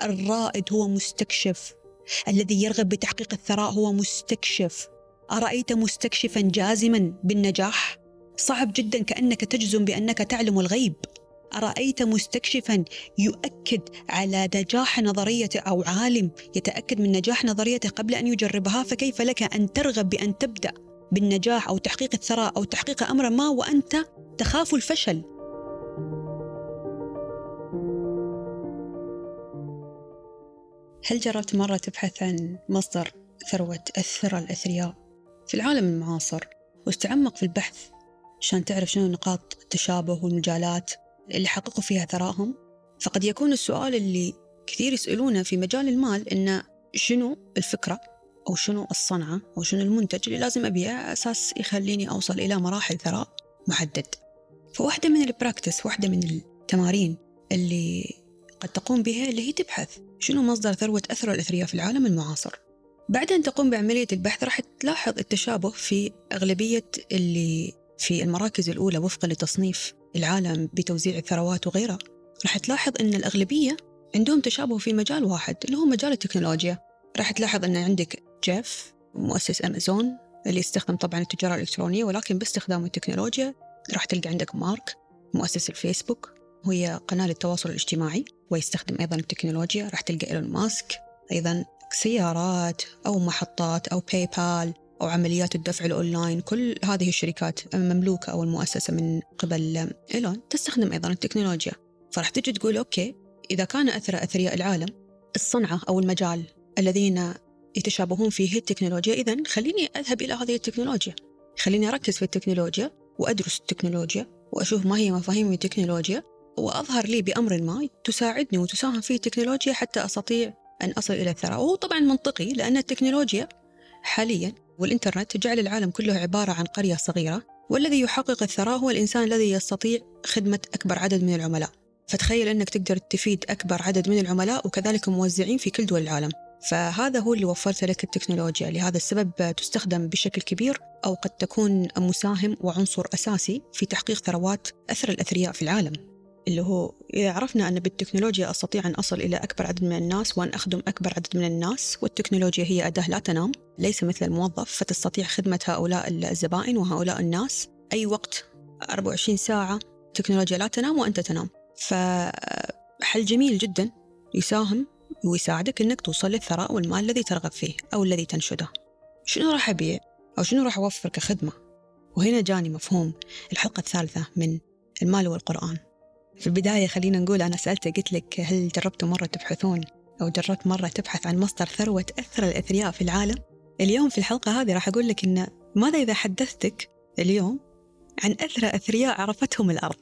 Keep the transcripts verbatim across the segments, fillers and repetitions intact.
الرائد هو مستكشف، الذي يرغب بتحقيق الثراء هو مستكشف. أرأيت مستكشفا جازما بالنجاح؟ صعب جدا، كأنك تجزم بأنك تعلم الغيب. أرأيت مستكشفا يؤكد على نجاح نظريته، أو عالم يتأكد من نجاح نظريته قبل أن يجربها؟ فكيف لك أن ترغب بأن تبدأ بالنجاح أو تحقيق الثراء أو تحقيق أمر ما وأنت تخاف الفشل؟ هل جربت مرة تبحث عن مصدر ثروة الثرى الأثرياء في العالم المعاصر واستعمق في البحث عشان تعرف شنو نقاط التشابه والمجالات اللي حققوا فيها ثراءهم؟ فقد يكون السؤال اللي كثير يسألونه في مجال المال إنه شنو الفكرة أو شنو الصنعة أو شنو المنتج اللي لازم أبيعه أساس يخليني أوصل إلى مراحل ثراء محدد. فواحدة من البراكتس، واحدة من التمارين اللي قد تقوم بها اللي هي تبحث شنو مصدر ثروة أثرى الأثرياء في العالم المعاصر. بعد أن تقوم بعملية البحث راح تلاحظ التشابه في أغلبية اللي في المراكز الأولى وفقا لتصنيف العالم بتوزيع الثروات وغيرها. راح تلاحظ أن الأغلبية عندهم تشابه في مجال واحد اللي هو مجال التكنولوجيا. راح تلاحظ أن عندك جيف مؤسس أمازون اللي يستخدم طبعا التجارة الإلكترونية ولكن باستخدام التكنولوجيا. راح تلقى عندك مارك مؤسس الفيسبوك وهي قناة للتواصل الاجتماعي ويستخدم أيضا التكنولوجيا. راح تلقى إيلون ماسك أيضا سيارات أو محطات أو باي بال أو عمليات الدفع الأونلاين. كل هذه الشركات مملوكة أو المؤسسة من قبل إيلون تستخدم أيضا التكنولوجيا. فرح تجي تقول أوكي، إذا كان أثرى أثرياء العالم الصنعة أو المجال الذين يتشابهون فيه التكنولوجيا، إذن خليني أذهب إلى هذه التكنولوجيا، خليني أركز في التكنولوجيا وأدرس التكنولوجيا وأشوف ما هي مفاهيم التكنولوجيا وأظهر لي بأمر ما تساعدني وتساهم في التكنولوجيا حتى أستطيع أن أصل إلى الثراء. وهو طبعا منطقي، لأن التكنولوجيا حاليا والإنترنت جعل العالم كله عبارة عن قرية صغيرة، والذي يحقق الثراء هو الإنسان الذي يستطيع خدمة أكبر عدد من العملاء. فتخيل أنك تقدر تفيد أكبر عدد من العملاء وكذلك موزعين في كل دول العالم. فهذا هو اللي وفرت لك التكنولوجيا. لهذا السبب تستخدم بشكل كبير أو قد تكون مساهم وعنصر أساسي في تحقيق ثروات أثرى الأثرياء في العالم، اللي هو إذا عرفنا أن بالتكنولوجيا أستطيع أن أصل إلى أكبر عدد من الناس وأن أخدم أكبر عدد من الناس. والتكنولوجيا هي أداة لا تنام، ليس مثل الموظف، فتستطيع خدمة هؤلاء الزبائن وهؤلاء الناس أي وقت أربعة وعشرين ساعة. التكنولوجيا لا تنام وأنت تنام. فحل جميل جدا يساهم ويساعدك أنك توصل للثراء والمال الذي ترغب فيه أو الذي تنشده. شنو راح أبيع أو شنو راح أوفر كخدمة؟ وهنا جاني مفهوم الحلقة الثالثة من المال والقرآن. في البداية خلينا نقول أنا سألت قلت لك هل جربتوا مرة تبحثون أو جربت مرة تبحث عن مصدر ثروة أثرى الأثرياء في العالم؟ اليوم في الحلقة هذه راح أقول لك إن ماذا إذا حدثتك اليوم عن أثرى أثرياء عرفتهم الأرض،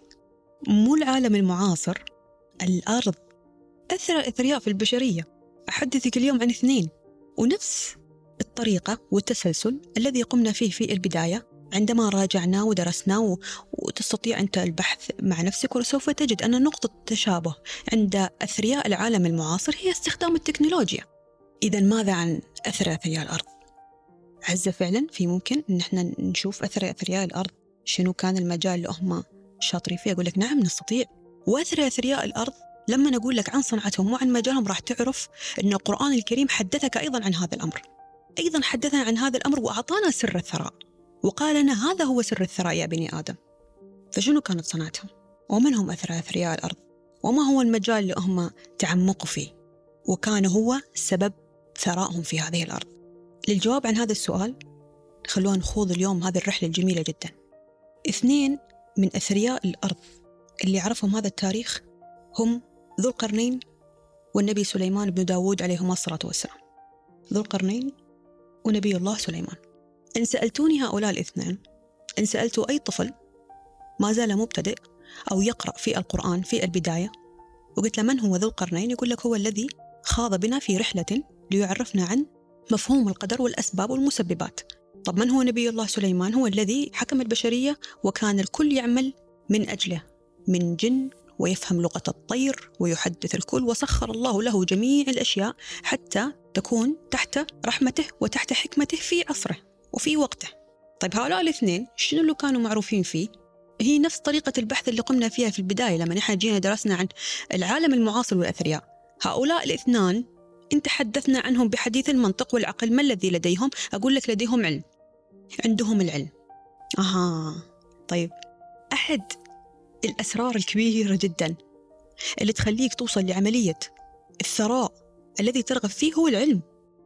مو العالم المعاصر، الأرض. أثرى الأثرياء في البشرية أحدثك اليوم عن اثنين، ونفس الطريقة والتسلسل الذي قمنا فيه في البداية عندما راجعناه ودرسناه. وتستطيع أنت البحث مع نفسك وسوف تجد أن نقطة التشابه عند أثرياء العالم المعاصر هي استخدام التكنولوجيا. إذن ماذا عن أثرى أثرياء الأرض؟ عزة فعلا في ممكن أن احنا نشوف أثرى أثرياء الأرض شنو كان المجال اللي هم شاطرين فيه؟ أقول لك نعم نستطيع. وأثرى أثرياء الأرض لما نقول لك عن صنعتهم وعن مجالهم راح تعرف أن القرآن الكريم حدثك أيضا عن هذا الأمر، أيضا حدثنا عن هذا الأمر وأعطانا سر الثراء وقال لنا هذا هو سر الثراء يا بني آدم. فشنو كانت صنعتهم؟ ومن هم أثرى أثرياء الأرض؟ وما هو المجال اللي هم تعمقوا فيه وكان هو سبب ثرائهم في هذه الأرض؟ للجواب عن هذا السؤال خلونا نخوض اليوم هذه الرحلة الجميلة جدا. اثنين من أثرياء الأرض اللي عرفهم هذا التاريخ هم ذو القرنين والنبي سليمان بن داود عليهما الصلاة والسلام. ذو القرنين ونبي الله سليمان. إن سألتوني هؤلاء الاثنين، إن سألتوا أي طفل ما زال مبتدئ أو يقرأ في القرآن في البداية وقلت له من هو ذو القرنين، يقول لك هو الذي خاض بنا في رحلة ليعرفنا عن مفهوم القدر والأسباب والمسببات. طب من هو نبي الله سليمان؟ هو الذي حكم البشرية وكان الكل يعمل من أجله من جن ويفهم لغة الطير ويحدث الكل، وسخر الله له جميع الأشياء حتى تكون تحت رحمته وتحت حكمته في عصره وفي وقته. طيب هؤلاء الاثنين شنو اللي كانوا معروفين فيه؟ هي نفس طريقة البحث اللي قمنا فيها في البداية لما نحن جينا درسنا عن العالم المعاصر والأثرياء. هؤلاء الاثنان إن تحدثنا عنهم بحديث المنطق والعقل، ما الذي لديهم؟ أقول لك لديهم علم، عندهم العلم. أها طيب، أحد الأسرار الكبيرة جدا اللي تخليك توصل لعملية الثراء الذي ترغب فيه هو العلم.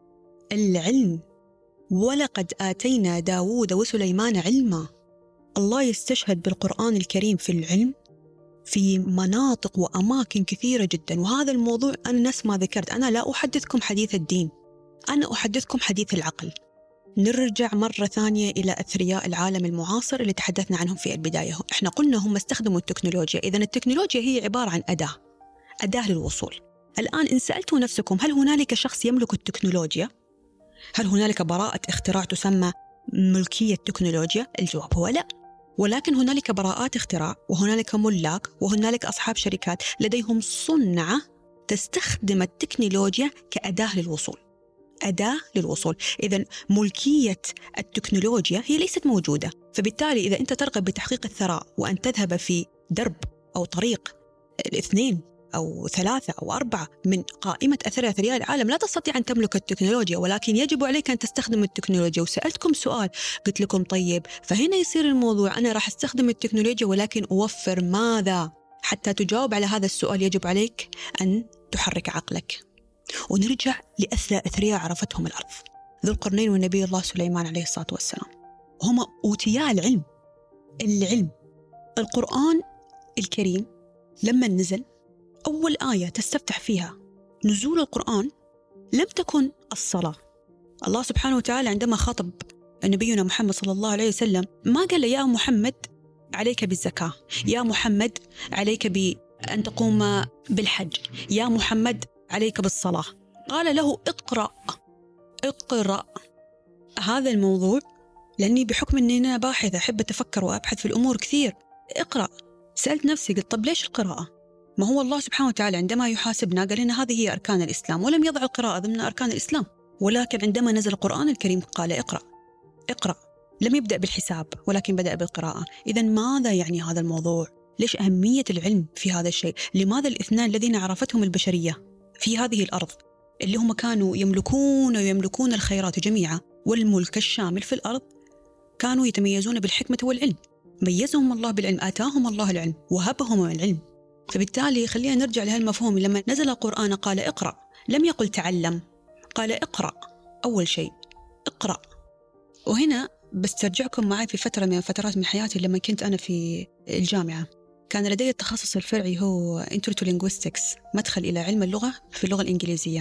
العلم، ولقد آتينا داود وسليمان علما. الله يستشهد بالقرآن الكريم في العلم في مناطق وأماكن كثيرة جدا. وهذا الموضوع أنا نفس ما ذكرت، أنا لا أحدثكم حديث الدين، أنا أحدثكم حديث العقل. نرجع مرة ثانية إلى أثرياء العالم المعاصر اللي تحدثنا عنهم في البداية. إحنا قلنا هم استخدموا التكنولوجيا، إذن التكنولوجيا هي عبارة عن أداة أداة للوصول. الآن إن سألتوا نفسكم هل هنالك شخص يملك التكنولوجيا؟ هل هنالك براءة اختراع تسمى ملكية تكنولوجيا؟ الجواب هو لا، ولكن هنالك براءات اختراع، وهنالك ملاك، وهنالك أصحاب شركات لديهم صنعة تستخدم التكنولوجيا كأداة للوصول، أداة للوصول. إذن ملكية التكنولوجيا هي ليست موجودة. فبالتالي إذا أنت ترغب بتحقيق الثراء وأن تذهب في درب أو طريق الاثنين أو ثلاثة أو أربعة من قائمة أثرياء أثرياء العالم، لا تستطيع أن تملك التكنولوجيا، ولكن يجب عليك أن تستخدم التكنولوجيا. وسألتكم سؤال، قلت لكم طيب فهنا يصير الموضوع أنا راح أستخدم التكنولوجيا ولكن أوفر ماذا؟ حتى تجاوب على هذا السؤال يجب عليك أن تحرك عقلك. ونرجع لأثرى أثرياء عرفتهم الأرض، ذو القرنين والنبي الله سليمان عليه الصلاة والسلام. هم أوتياء العلم. العلم القرآن الكريم لما نزل أول آية تستفتح فيها نزول القرآن لم تكن الصلاة. الله سبحانه وتعالى عندما خاطب نبينا محمد صلى الله عليه وسلم ما قال يا محمد عليك بالزكاة، يا محمد عليك بأن تقوم بالحج، يا محمد عليك بالصلاة. قال له اقرأ اقرأ. هذا الموضوع لأني بحكم أني أنا باحثة أحب أتفكر وأبحث في الأمور كثير، اقرأ. سألت نفسي قلت طب ليش القراءة؟ ما هو الله سبحانه وتعالى عندما يحاسبنا قال لنا هذه هي أركان الإسلام، ولم يضع القراءة ضمن أركان الإسلام. ولكن عندما نزل القرآن الكريم قال اقرأ اقرأ، لم يبدأ بالحساب ولكن بدأ بالقراءة. إذن ماذا يعني هذا الموضوع؟ ليش أهمية العلم في هذا الشيء؟ لماذا الاثنان الذين عرفتهم البشرية في هذه الأرض اللي هم كانوا يملكون ويملكون الخيرات جميعا والملك الشامل في الأرض كانوا يتميزون بالحكمة والعلم؟ ميزهم الله بالعلم، آتاهم الله العلم وهبهم العلم. فبالتالي خلينا نرجع لهالمفهوم. لما نزل القرآن قال اقرأ، لم يقل تعلم، قال اقرأ. أول شيء اقرأ. وهنا بسترجعكم معي في فترة من فترات من حياتي لما كنت أنا في الجامعة. كان لدي التخصص الفرعي هو Intro to Linguistics، مدخل إلى علم اللغة في اللغة الإنجليزية.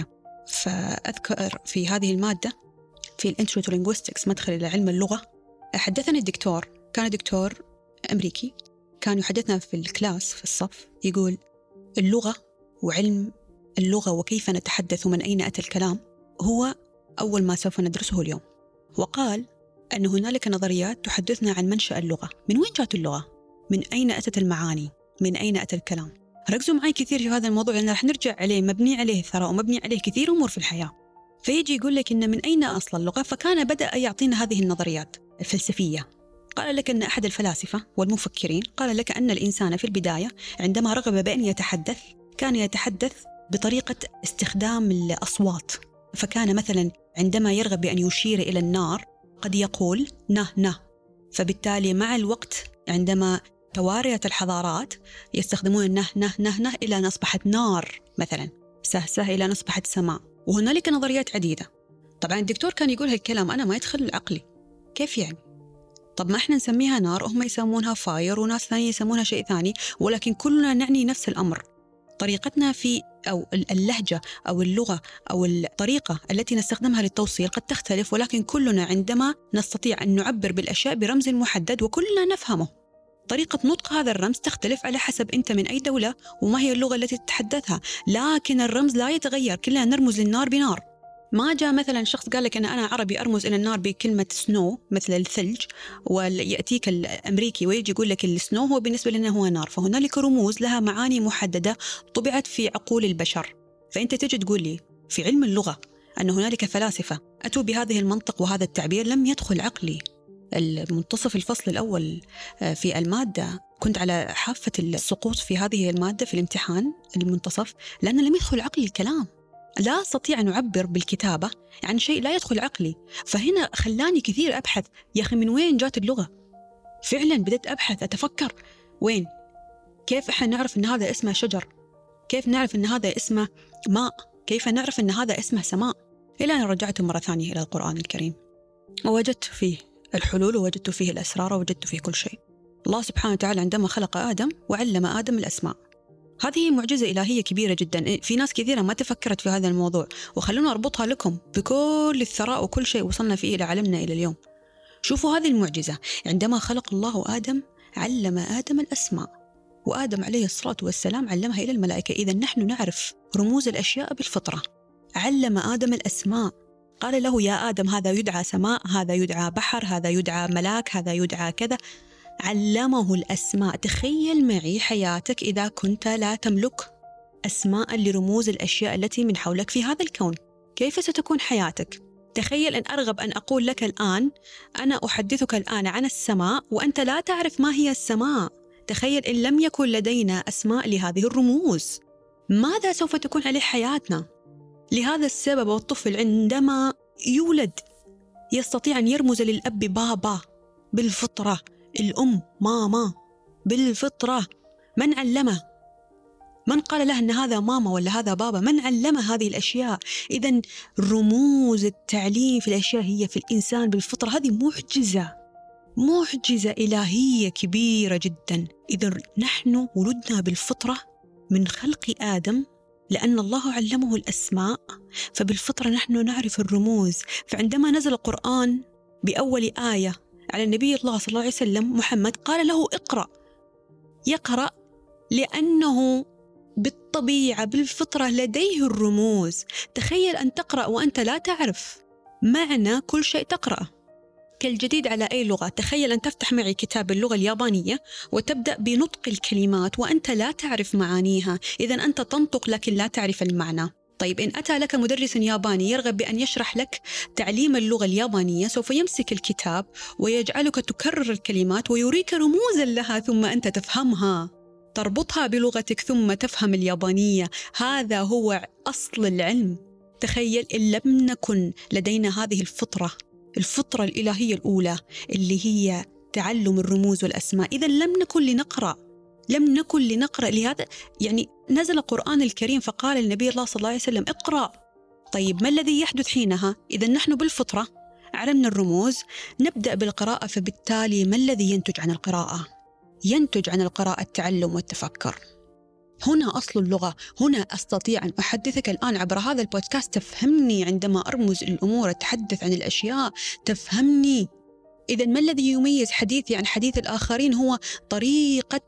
فأذكر في هذه المادة في Intro to Linguistics مدخل إلى علم اللغة حدثني الدكتور، كان دكتور أمريكي، كان يحدثنا في الكلاس في الصف يقول اللغة وعلم اللغة وكيف نتحدث ومن أين أتى الكلام هو أول ما سوف ندرسه اليوم. وقال أن هنالك نظريات تحدثنا عن منشأ اللغة، من وين جاءت اللغة؟ من أين أتت المعاني؟ من أين أتى الكلام؟ ركزوا معي كثير في هذا الموضوع لأن رح نرجع عليه، مبني عليه الثراء ومبني عليه كثير أمور في الحياة. فيجي يقول لك إن من أين أصل اللغة؟ فكان بدأ يعطينا هذه النظريات الفلسفية. قال لك أن أحد الفلاسفة والمفكرين قال لك أن الإنسان في البداية عندما رغب بأن يتحدث كان يتحدث بطريقة استخدام الأصوات. فكان مثلا عندما يرغب بأن يشير إلى النار قد يقول نه نه. فبالتالي مع الوقت عندما تواريت الحضارات يستخدمون النه نه نه نه إلى أن أصبحت نار مثلا، سه سه إلى أن أصبحت سماء. وهنالك نظريات عديدة. طبعا الدكتور كان يقول هالكلام أنا ما يدخل عقلي، كيف يعني؟ طب ما إحنا نسميها نار وهم يسمونها فاير وناس ثانية يسمونها شيء ثاني، ولكن كلنا نعني نفس الأمر. طريقتنا في أو اللهجة أو اللغة أو الطريقة التي نستخدمها للتوصيل قد تختلف، ولكن كلنا عندما نستطيع أن نعبر بالأشياء برمز محدد وكلنا نفهمه. طريقة نطق هذا الرمز تختلف على حسب أنت من أي دولة وما هي اللغة التي تتحدثها، لكن الرمز لا يتغير، كلنا نرمز للنار بنار. ما جاء مثلا شخص قال لك أن أنا عربي أرمز إلى النار بكلمة سنو مثل الثلج، ويأتيك الأمريكي ويجي يقول لك السنو هو بالنسبة لنا هو نار. فهنالك رموز لها معاني محددة طبعت في عقول البشر. فأنت تجي تقول لي في علم اللغة أن هنالك فلاسفة أتوا بهذه المنطق وهذا التعبير، لم يدخل عقلي. المنتصف الفصل الأول في المادة كنت على حافة السقوط في هذه المادة في الامتحان المنتصف، لأن لم يدخل عقلي الكلام، لا أستطيع أن أعبر بالكتابة عن شيء لا يدخل عقلي. فهنا خلاني كثير أبحث، يا أخي من وين جات اللغة؟ فعلا بدأت أبحث أتفكر وين، كيف إحنا نعرف أن هذا اسمه شجر، كيف نعرف أن هذا اسمه ماء، كيف نعرف أن هذا اسمه سماء، إلى أن رجعت مرة ثانية إلى القرآن الكريم ووجدت فيه الحلول، ووجدت فيه الأسرار، ووجدت فيه كل شيء. الله سبحانه وتعالى عندما خلق آدم وعلم آدم الأسماء، هذه معجزة إلهية كبيرة جدا. في ناس كثيرة ما تفكرت في هذا الموضوع، وخلونا أربطها لكم بكل الثراء وكل شيء وصلنا فيه إلى علمنا إلى اليوم. شوفوا هذه المعجزة، عندما خلق الله آدم علم آدم الأسماء، وآدم عليه الصلاة والسلام علمها إلى الملائكة. إذا نحن نعرف رموز الأشياء بالفطرة. علم آدم الأسماء، قال له يا آدم هذا يدعى سماء، هذا يدعى بحر، هذا يدعى ملاك، هذا يدعى كذا، علمه الأسماء. تخيل معي حياتك إذا كنت لا تملك أسماء لرموز الأشياء التي من حولك في هذا الكون، كيف ستكون حياتك؟ تخيل أن أرغب أن أقول لك الآن، أنا أحدثك الآن عن السماء وأنت لا تعرف ما هي السماء. تخيل إن لم يكن لدينا أسماء لهذه الرموز، ماذا سوف تكون عليه حياتنا؟ لهذا السبب الطفل عندما يولد يستطيع أن يرمز للأب بابا بالفطرة، الأم ماما بالفطرة. من علمه؟ من قال له أن هذا ماما ولا هذا بابا؟ من علمه هذه الأشياء؟ إذن رموز التعليم في الأشياء هي في الإنسان بالفطرة. هذه معجزة، معجزة إلهية كبيرة جدا. إذن نحن ولدنا بالفطرة من خلق آدم، لأن الله علمه الأسماء، فبالفطرة نحن نعرف الرموز. فعندما نزل القرآن بأول آية على النبي الله صلى الله عليه وسلم محمد، قال له اقرأ، يقرأ لأنه بالطبيعة بالفطرة لديه الرموز. تخيل أن تقرأ وأنت لا تعرف معنى كل شيء تقرأ. كالجديد على أي لغة، تخيل أن تفتح معي كتاب اللغة اليابانية وتبدأ بنطق الكلمات وأنت لا تعرف معانيها، إذا أنت تنطق لكن لا تعرف المعنى. طيب إن أتى لك مدرس ياباني يرغب بأن يشرح لك تعليم اللغة اليابانية، سوف يمسك الكتاب ويجعلك تكرر الكلمات ويريك رموزا لها، ثم أنت تفهمها، تربطها بلغتك ثم تفهم اليابانية. هذا هو أصل العلم. تخيل إن لم نكن لدينا هذه الفطرة، الفطرة الإلهية الأولى اللي هي تعلم الرموز والأسماء، إذا لم نكن لنقرأ، لم نكن لنقرأ. لهذا يعني نزل القرآن الكريم فقال النبي الله صلى الله عليه وسلم اقرأ. طيب ما الذي يحدث حينها؟ إذا نحن بالفطرة علمنا الرموز، نبدأ بالقراءة، فبالتالي ما الذي ينتج عن القراءة؟ ينتج عن القراءة التعلم والتفكر. هنا أصل اللغة. هنا أستطيع أن أحدثك الآن عبر هذا البودكاست، تفهمني عندما أرمز الأمور، أتحدث عن الأشياء تفهمني. إذا ما الذي يميز حديثي عن حديث الآخرين؟ هو طريقة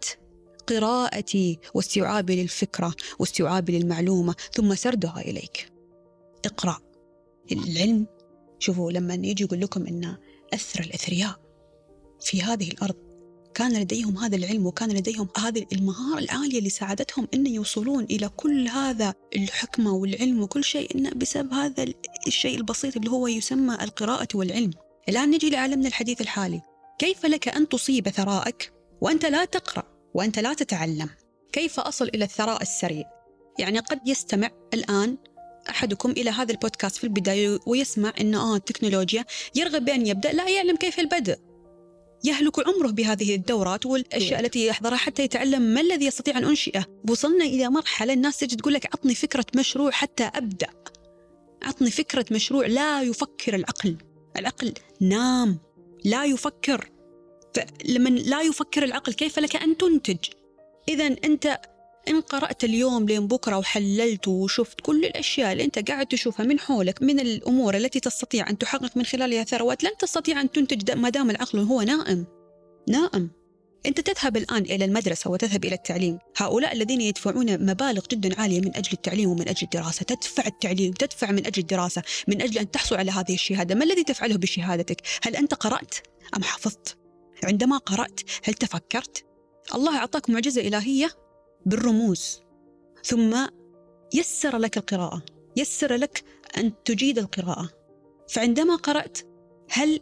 قراءتي واستيعابي للفكرة واستيعابي للمعلومة ثم سردها إليك. اقرأ. العلم، شوفوا لما يجي يقول لكم إن أثر الأثرياء في هذه الأرض كان لديهم هذا العلم، وكان لديهم هذه المهارة العالية اللي ساعدتهم أن يوصلون إلى كل هذا الحكمة والعلم وكل شيء، إن بسبب هذا الشيء البسيط اللي هو يسمى القراءة والعلم. الآن نجي لعالمنا الحديث الحالي، كيف لك أن تصيب ثراءك وأنت لا تقرأ وأنت لا تتعلم؟ كيف أصل إلى الثراء السريع؟ يعني قد يستمع الآن أحدكم إلى هذا البودكاست في البداية ويسمع إن آه التكنولوجيا، يرغب بأن يبدأ، لا يعلم كيف البدء، يهلك عمره بهذه الدورات والأشياء التي يحضرها حتى يتعلم ما الذي يستطيع أن أنشئه. وصلنا إلى مرحلة الناس تجي تقول لك عطني فكرة مشروع حتى أبدأ، عطني فكرة مشروع. لا يفكر العقل، العقل نام، لا يفكر. فلمن لا يفكر العقل كيف لك أن تنتج؟ إذن أنت إن قرأت اليوم لين بكرة وحللت وشفت كل الأشياء اللي أنت قاعد تشوفها من حولك من الأمور التي تستطيع أن تحقق من خلالها ثروات، لن تستطيع أن تنتج ما دام العقل هو نائم. نائم. أنت تذهب الآن إلى المدرسة وتذهب إلى التعليم، هؤلاء الذين يدفعون مبالغ جدا عالية من أجل التعليم ومن أجل الدراسة، تدفع التعليم، تدفع من أجل الدراسة، من أجل أن تحصل على هذه الشهادة. ما الذي تفعله بشهادتك؟ هل أنت قرأت أم حفظت؟ عندما قرأت هل تفكرت؟ الله أعطاك معجزة إلهية بالرموز، ثم يسر لك القراءة، يسر لك أن تجيد القراءة. فعندما قرأت هل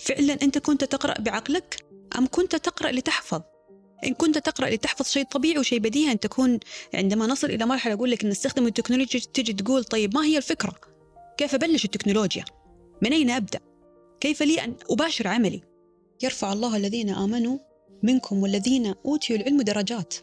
فعلا أنت كنت تقرأ بعقلك أم كنت تقرأ لتحفظ؟ إن كنت تقرأ لتحفظ شيء طبيعي وشيء بديهي أن تكون عندما نصل إلى مرحلة أقول لك أن نستخدم التكنولوجيا تجي تقول طيب ما هي الفكرة؟ كيف أبلش التكنولوجيا؟ من أين أبدأ؟ كيف لي أن أباشر عملي؟ يرفع الله الذين آمنوا منكم والذين أوتوا العلم درجات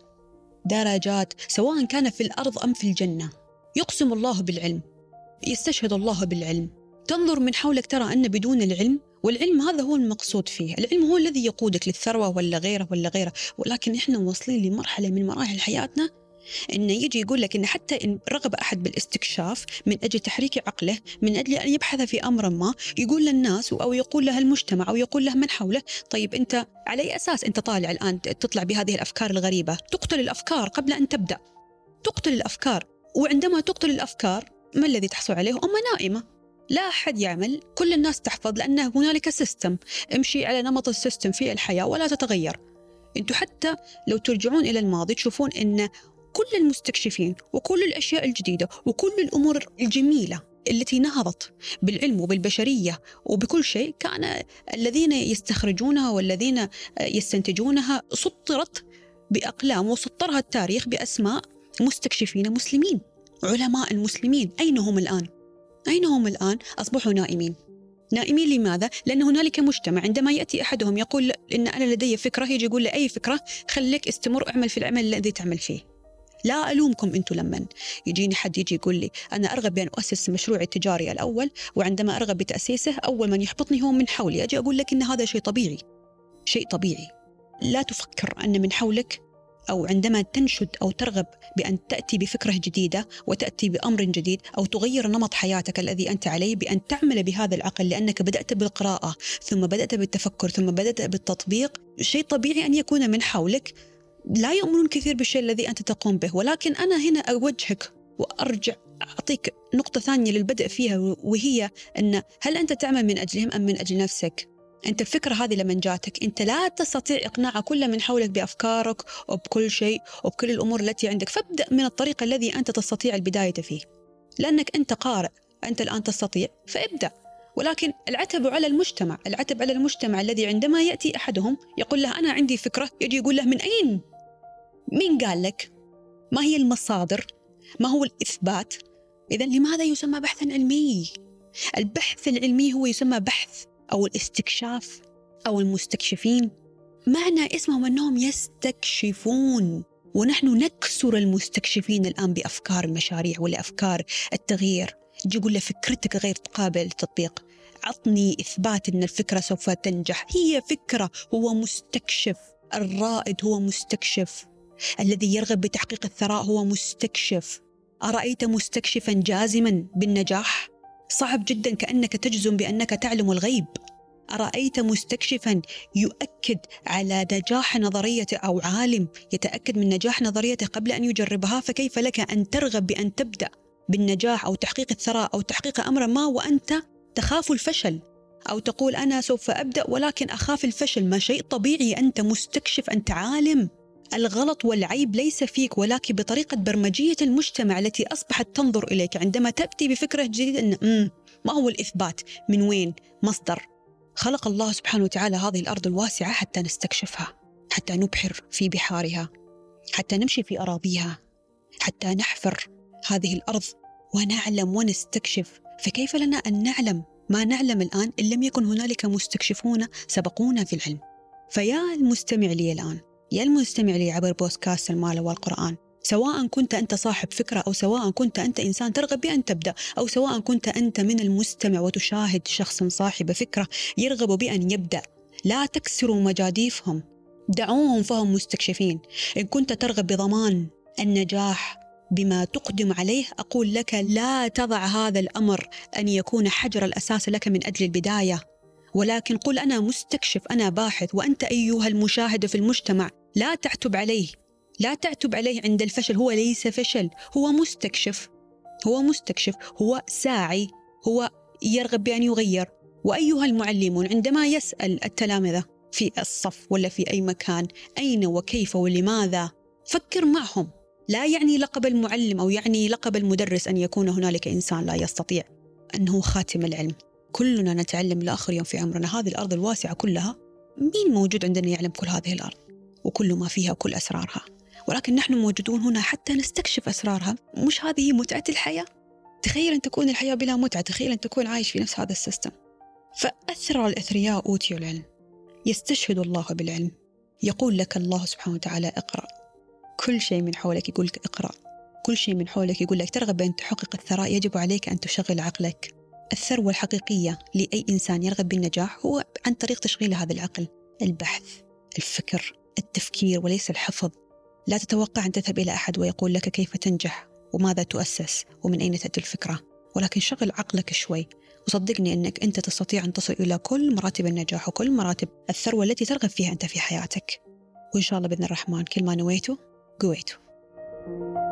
درجات سواء كان في الأرض أم في الجنة. يقسم الله بالعلم، يستشهد الله بالعلم. تنظر من حولك ترى أن بدون العلم، والعلم هذا هو المقصود فيه، العلم هو الذي يقودك للثروة ولا غيره ولا غيره، ولكن إحنا واصلين لمرحلة من مراحل حياتنا إنه يجي يقول لك إن حتى إن رغب أحد بالاستكشاف من أجل تحريك عقله، من أجل أن يبحث في أمر ما، يقول للناس أو يقول له المجتمع أو يقول له من حوله طيب أنت على أي أساس أنت طالع الآن تطلع بهذه الأفكار الغريبة؟ تقتل الأفكار قبل أن تبدأ، تقتل الأفكار، وعندما تقتل الأفكار ما الذي تحصل عليه؟ أمة نائمة، لا أحد يعمل، كل الناس تحفظ، لأن هنالك سيستم، امشي على نمط السيستم في الحياة ولا تتغير. أنتوا حتى لو ترجعون إلى الماضي تشوفون أن كل المستكشفين وكل الأشياء الجديدة وكل الأمور الجميلة التي نهضت بالعلم وبالبشرية وبكل شيء، كان الذين يستخرجونها والذين يستنتجونها سطرت بأقلام، وسطرها التاريخ بأسماء مستكشفين مسلمين، علماء المسلمين. أين هم الآن؟ أين هم الآن؟ أصبحوا نائمين. نائمين لماذا؟ لأن هنالك مجتمع عندما يأتي أحدهم يقول إن أنا لدي فكرة، يجي يقول لي أي فكرة؟ خليك استمر، اعمل في العمل الذي تعمل فيه. لا ألومكم أنتم لمن يجيني حد يجي يقول لي أنا أرغب بأن أؤسس مشروعي التجاري الأول، وعندما أرغب بتأسيسه أول من يحبطني هو من حولي، أجي أقول لك إن هذا شيء طبيعي، شيء طبيعي. لا تفكر أن من حولك أو عندما تنشد أو ترغب بأن تأتي بفكرة جديدة وتأتي بأمر جديد أو تغير نمط حياتك الذي أنت عليه بأن تعمل بهذا العقل، لأنك بدأت بالقراءة ثم بدأت بالتفكر ثم بدأت بالتطبيق. شيء طبيعي أن يكون من حولك لا يؤمنون كثير بالشيء الذي أنت تقوم به، ولكن أنا هنا أوجهك وأرجع أعطيك نقطة ثانية للبدء فيها، وهي أن هل أنت تعمل من أجلهم أم من أجل نفسك؟ أنت الفكرة هذه لما جاتك أنت لا تستطيع إقناع كل من حولك بأفكارك وبكل شيء وبكل الأمور التي عندك، فابدأ من الطريق الذي أنت تستطيع البداية فيه، لأنك أنت قارئ، أنت الآن تستطيع، فابدأ. ولكن العتب على المجتمع، العتب على المجتمع الذي عندما يأتي أحدهم يقول له أنا عندي فكرة، يجي يقول له من أين؟ مين قال لك؟ ما هي المصادر؟ ما هو الإثبات؟ إذن لماذا يسمى بحثاً علمي؟ البحث العلمي هو يسمى بحث أو الاستكشاف أو المستكشفين، معنى اسمهم أنهم يستكشفون، ونحن نكسر المستكشفين الآن بأفكار المشاريع ولا أفكار التغيير. يجي يقول له فكرتك غير قابلة للتطبيق، عطني إثبات أن الفكرة سوف تنجح. هي فكرة، هو مستكشف. الرائد هو مستكشف، الذي يرغب بتحقيق الثراء هو مستكشف. أرأيت مستكشفا جازما بالنجاح؟ صعب جدا، كأنك تجزم بأنك تعلم الغيب. أرأيت مستكشفا يؤكد على نجاح نظريته، أو عالم يتأكد من نجاح نظريته قبل أن يجربها؟ فكيف لك أن ترغب بأن تبدأ بالنجاح أو تحقيق الثراء أو تحقيق أمر ما وأنت تخاف الفشل، أو تقول أنا سوف أبدأ ولكن أخاف الفشل؟ ما شيء طبيعي، أنت مستكشف، أنت عالم. الغلط والعيب ليس فيك، ولكن بطريقة برمجية المجتمع التي أصبحت تنظر إليك عندما تأتي بفكرة جديدة أن ما هو الإثبات؟ من وين؟ مصدر. خلق الله سبحانه وتعالى هذه الأرض الواسعة حتى نستكشفها، حتى نبحر في بحارها، حتى نمشي في أراضيها، حتى نحفر هذه الأرض ونعلم ونستكشف. فكيف لنا أن نعلم ما نعلم الآن إن لم يكن هنالك مستكشفون سبقونا في العلم؟ فيا المستمع لي الآن، يا المستمع لي عبر بودكاست المال والقرآن، سواء كنت أنت صاحب فكرة، أو سواء كنت أنت إنسان ترغب بأن تبدأ، أو سواء كنت أنت من المستمع وتشاهد شخص صاحب فكرة يرغب بأن يبدأ، لا تكسروا مجاديفهم، دعوهم فهم مستكشفين. إن كنت ترغب بضمان النجاح بما تقدم عليه، أقول لك لا تضع هذا الأمر أن يكون حجر الأساس لك من أجل البداية، ولكن قل أنا مستكشف، أنا باحث. وأنت أيها المشاهد في المجتمع لا تعتب عليه، لا تعتب عليه عند الفشل، هو ليس فشل، هو مستكشف، هو مستكشف، هو ساعي، هو يرغب بأن يغير. وأيها المعلمون عندما يسأل التلامذة في الصف ولا في أي مكان أين وكيف ولماذا، فكر معهم. لا يعني لقب المعلم أو يعني لقب المدرس أن يكون هنالك إنسان لا يستطيع أنه خاتم العلم، كلنا نتعلم لآخر يوم في عمرنا. هذه الأرض الواسعة كلها، مين موجود عندنا يعلم كل هذه الأرض وكل ما فيها وكل أسرارها؟ ولكن نحن موجودون هنا حتى نستكشف أسرارها. مش هذه هي متعة الحياة؟ تخيل أن تكون الحياة بلا متعة، تخيل أن تكون عايش في نفس هذا السيستم. فأثرى الأثرياء أوتيوا العلم، يستشهد الله بالعلم. يقول لك الله سبحانه وتعالى اقرأ، كل شيء من حولك يقول لك اقرأ، كل شيء من حولك يقول لك ترغب أن تحقق الثراء يجب عليك أن تشغل عقلك. الثروة الحقيقية لأي إنسان يرغب بالنجاح هو عن طريق تشغيل هذا العقل، البحث، الفكر، التفكير وليس الحفظ. لا تتوقع أن تذهب إلى أحد ويقول لك كيف تنجح وماذا تؤسس ومن أين تأتي الفكرة، ولكن شغل عقلك شوي وصدقني أنك أنت تستطيع أن تصل إلى كل مراتب النجاح وكل مراتب الثروة التي ترغب فيها أنت في حياتك. وإن شاء الله بإذن الرحمن كل ما نويته قويته.